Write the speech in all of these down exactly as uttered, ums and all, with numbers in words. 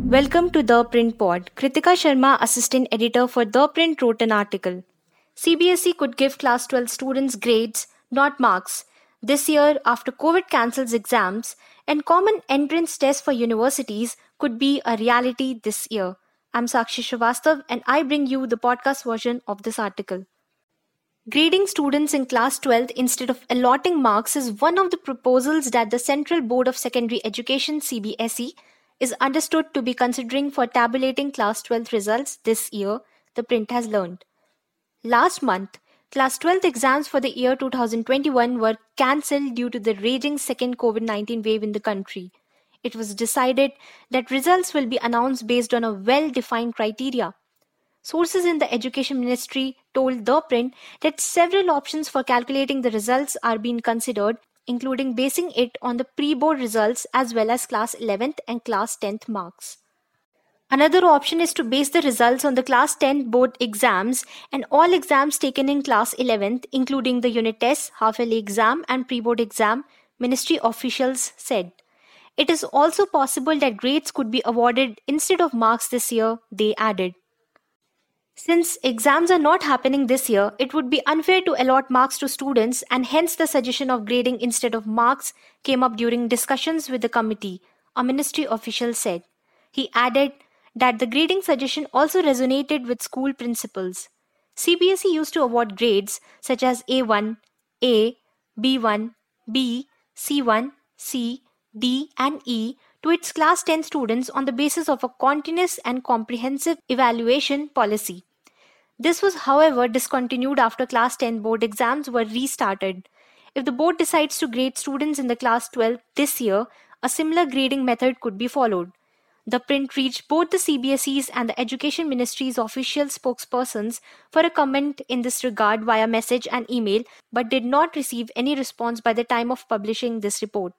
Welcome to The Print Pod. Kritika Sharma, assistant editor for The Print, wrote an article. C B S E could give class twelve students grades, not marks. This year, after COVID cancels exams, and common entrance tests for universities could be a reality this year. I'm Sakshi Srivastav and I bring you the podcast version of this article. Grading students in class twelfth instead of allotting marks is one of the proposals that the Central Board of Secondary Education C B S E is understood to be considering for tabulating class twelfth results this year, the print has learned. Last month, class twelfth exams for the year two thousand twenty-one were cancelled due to the raging second COVID nineteen wave in the country. It was decided that results will be announced based on a well-defined criteria. Sources in the Education Ministry told The Print that several options for calculating the results are being considered, including basing it on the pre-board results as well as class eleventh and class tenth marks. Another option is to base the results on the class tenth board exams and all exams taken in class eleventh, including the unit tests, half-yearly exam and pre-board exam, ministry officials said. It is also possible that grades could be awarded instead of marks this year, they added. Since exams are not happening this year, it would be unfair to allot marks to students, and hence the suggestion of grading instead of marks came up during discussions with the committee, a ministry official said. He added that the grading suggestion also resonated with school principals. C B S E used to award grades such as A one, A, B one, B, C one, C, D, and E to its class ten students on the basis of a continuous and comprehensive evaluation policy. This was, however, discontinued after class ten board exams were restarted. If the board decides to grade students in the class twelve this year, a similar grading method could be followed. The print reached both the C B S E's and the Education Ministry's official spokespersons for a comment in this regard via message and email, but did not receive any response by the time of publishing this report.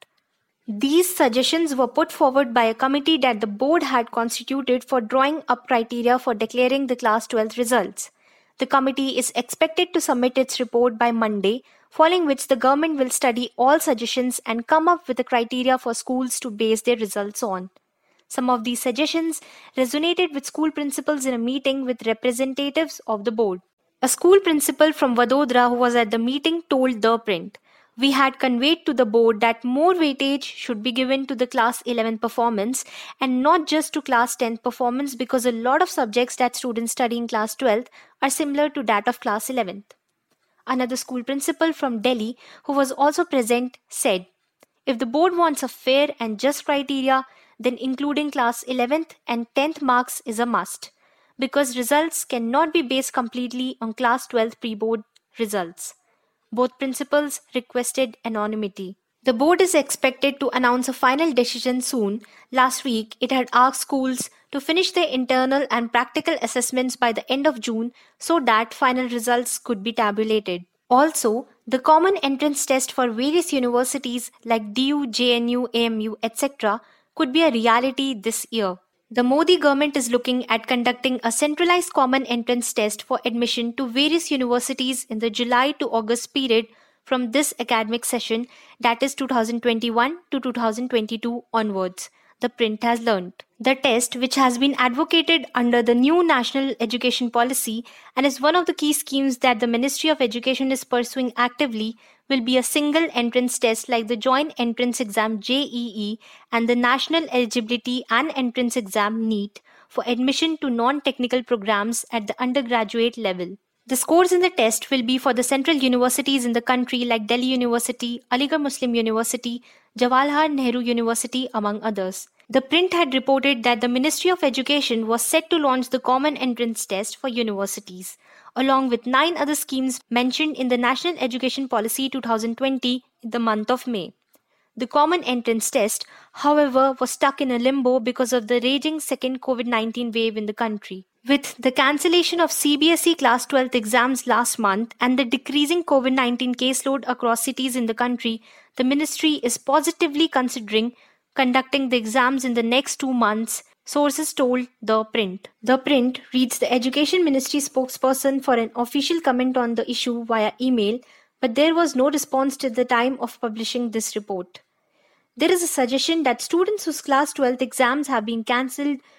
These suggestions were put forward by a committee that the board had constituted for drawing up criteria for declaring the class twelfth results. The committee is expected to submit its report by Monday, following which the government will study all suggestions and come up with a criteria for schools to base their results on. Some of these suggestions resonated with school principals in a meeting with representatives of the board. A school principal from Vadodara who was at the meeting told The Print, "We had conveyed to the board that more weightage should be given to the class eleventh performance and not just to class tenth performance because a lot of subjects that students study in class twelfth are similar to that of class eleventh. Another school principal from Delhi who was also present said, "If the board wants a fair and just criteria, then including class eleventh and tenth marks is a must, because results cannot be based completely on class twelfth pre-board results." Both principals requested anonymity. The board is expected to announce a final decision soon. Last week, it had asked schools to finish their internal and practical assessments by the end of June so that final results could be tabulated. Also, the common entrance test for various universities like D U, J N U, A M U, et cetera could be a reality this year. The Modi government is looking at conducting a centralized common entrance test for admission to various universities in the July to August period from this academic session, that is two thousand twenty-one to two thousand twenty-two onwards, the print has learnt. The test, which has been advocated under the new National Education Policy and is one of the key schemes that the Ministry of Education is pursuing actively, will be a single entrance test like the Joint Entrance Exam J E E and the National Eligibility and Entrance Exam NEET for admission to non-technical programs at the undergraduate level. The scores in the test will be for the central universities in the country like Delhi University, Aligarh Muslim University, Jawaharlal Nehru University, among others. The print had reported that the Ministry of Education was set to launch the common entrance test for universities, along with nine other schemes mentioned in the National Education Policy twenty twenty in the month of May. The common entrance test, however, was stuck in a limbo because of the raging second COVID nineteen wave in the country. With the cancellation of C B S E class twelfth exams last month and the decreasing COVID nineteen caseload across cities in the country, the ministry is positively considering conducting the exams in the next two months, sources told The Print. The Print reads the Education Ministry spokesperson for an official comment on the issue via email, but there was no response till the time of publishing this report. There is a suggestion that students whose class twelfth exams have been cancelled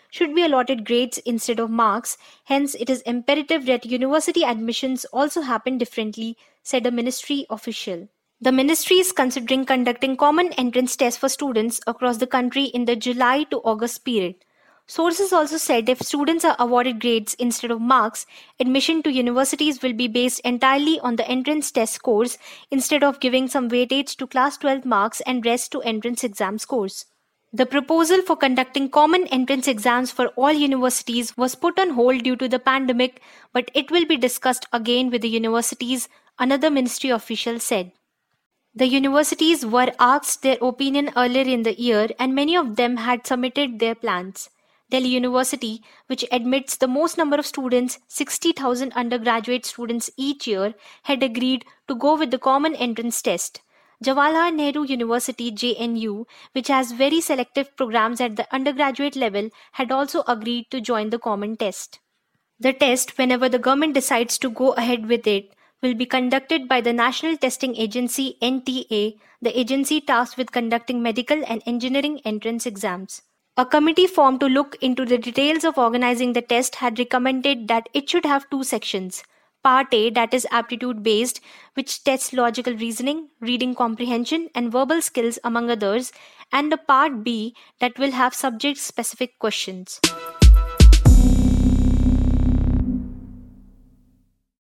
should be allotted grades instead of marks. Hence, it is imperative that university admissions also happen differently, said a ministry official. The ministry is considering conducting common entrance tests for students across the country in the July to August period. Sources also said if students are awarded grades instead of marks, admission to universities will be based entirely on the entrance test scores instead of giving some weightage to class twelve marks and rest to entrance exam scores. The proposal for conducting common entrance exams for all universities was put on hold due to the pandemic, but it will be discussed again with the universities, another ministry official said. The universities were asked their opinion earlier in the year, and many of them had submitted their plans. Delhi University, which admits the most number of students, sixty thousand undergraduate students each year, had agreed to go with the common entrance test. Jawaharlal Nehru University J N U, which has very selective programs at the undergraduate level, had also agreed to join the common test. The test, whenever the government decides to go ahead with it, will be conducted by the National Testing Agency N T A, the agency tasked with conducting medical and engineering entrance exams. A committee formed to look into the details of organizing the test had recommended that it should have two sections. Part A, that is aptitude based, which tests logical reasoning, reading comprehension, and verbal skills among others, and the Part B, that will have subject specific questions.